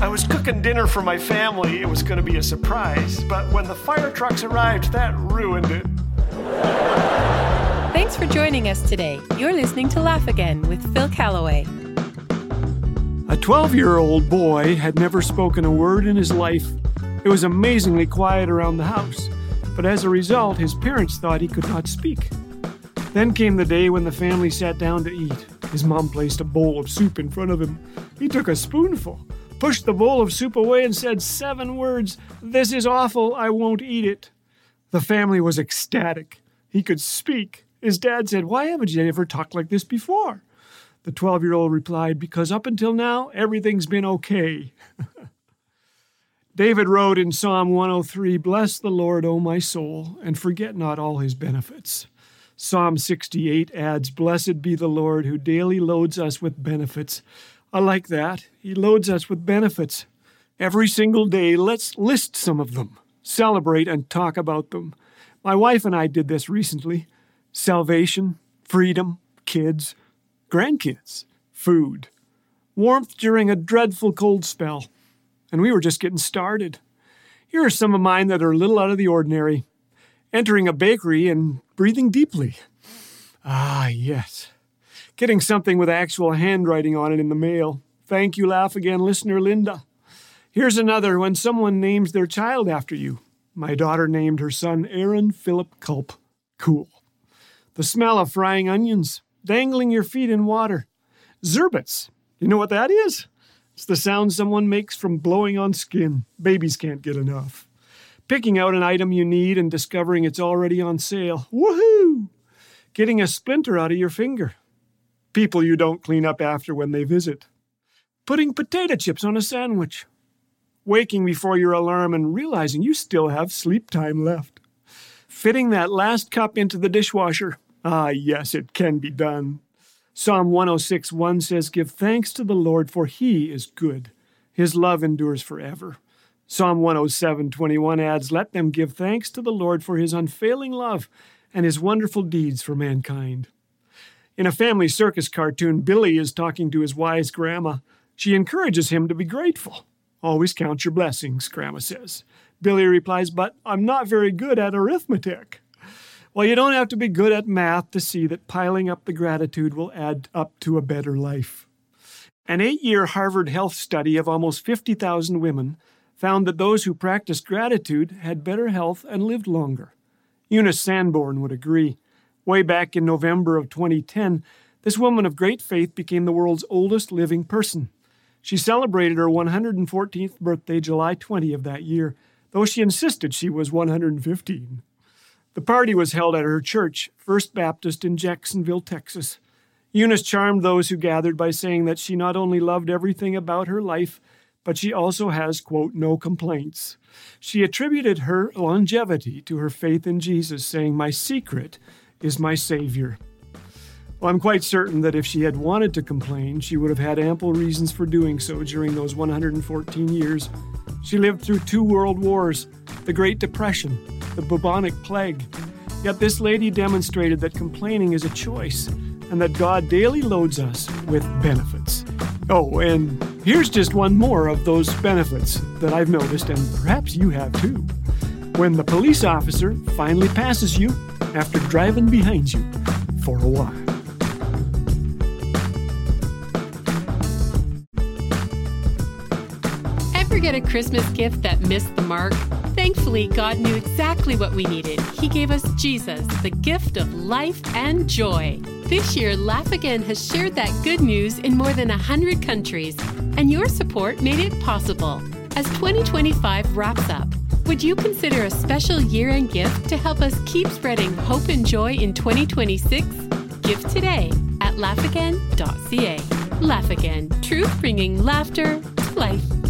I was cooking dinner for my family. It was going to be a surprise, but when the fire trucks arrived, that ruined it. Thanks for joining us today. You're listening to Laugh Again with Phil Callaway. A 12-year-old boy had never spoken a word in his life. It was amazingly quiet around the house, but as a result, his parents thought he could not speak. Then came the day when the family sat down to eat. His mom placed a bowl of soup in front of him. He took a spoonful, pushed the bowl of soup away, and said 7 words, "This is awful, I won't eat it." The family was ecstatic. He could speak. His dad said, "Why haven't you ever talked like this before?" The 12-year-old replied, "Because up until now, everything's been okay." David wrote in Psalm 103, "Bless the Lord, O my soul, and forget not all his benefits." Psalm 68 adds, "Blessed be the Lord who daily loads us with benefits." I like that. He loads us with benefits. Every single day, let's list some of them, celebrate and talk about them. My wife and I did this recently. Salvation, freedom, kids, grandkids, food, warmth during a dreadful cold spell. And we were just getting started. Here are some of mine that are a little out of the ordinary. Entering a bakery and breathing deeply. Ah, yes. Getting something with actual handwriting on it in the mail. Thank you, Laugh Again listener Linda. Here's another, when someone names their child after you. My daughter named her son Aaron Philip Culp. Cool. The smell of frying onions. Dangling your feet in water. Zerbets. You know what that is? It's the sound someone makes from blowing on skin. Babies can't get enough. Picking out an item you need and discovering it's already on sale. Woohoo! Getting a splinter out of your finger. People you don't clean up after when they visit. Putting potato chips on a sandwich. Waking before your alarm and realizing you still have sleep time left. Fitting that last cup into the dishwasher. Ah, yes, it can be done. Psalm 106:1 says, "Give thanks to the Lord, for he is good. His love endures forever." Psalm 107:21 adds, "Let them give thanks to the Lord for his unfailing love and his wonderful deeds for mankind." In a family circus cartoon, Billy is talking to his wise grandma. She encourages him to be grateful. "Always count your blessings," grandma says. Billy replies, "But I'm not very good at arithmetic." Well, you don't have to be good at math to see that piling up the gratitude will add up to a better life. An 8-year Harvard Health study of almost 50,000 women found that those who practiced gratitude had better health and lived longer. Eunice Sanborn would agree. Way back in November of 2010, this woman of great faith became the world's oldest living person. She celebrated her 114th birthday July 20 of that year, though she insisted she was 115. The party was held at her church, First Baptist in Jacksonville, Texas. Eunice charmed those who gathered by saying that she not only loved everything about her life, but she also has, quote, no complaints. She attributed her longevity to her faith in Jesus, saying, "My secret is my Savior." Well, I'm quite certain that if she had wanted to complain, she would have had ample reasons for doing so during those 114 years. She lived through 2 world wars, the Great Depression, the bubonic plague. Yet this lady demonstrated that complaining is a choice and that God daily loads us with benefits. Oh, and here's just one more of those benefits that I've noticed, and perhaps you have too. When the police officer finally passes you after driving behind you for a while. Ever get a Christmas gift that missed the mark? Thankfully, God knew exactly what we needed. He gave us Jesus, the gift of life and joy. This year, Laugh Again has shared that good news in more than 100 countries, and your support made it possible. As 2025 wraps up, would you consider a special year-end gift to help us keep spreading hope and joy in 2026? Give today at laughagain.ca. Laugh Again, truth bringing laughter to life.